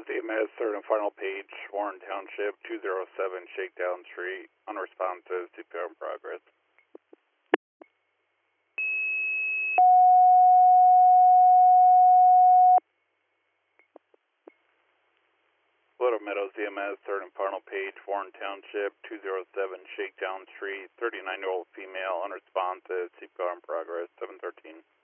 Meadows EMS, third and final page, Warren Township, 207 Shakedown Street, unresponsive, CPR in progress. Little Meadows EMS, third and final page, Warren Township, 207 Shakedown Street, 39-year-old female, unresponsive, CPR in progress, 713.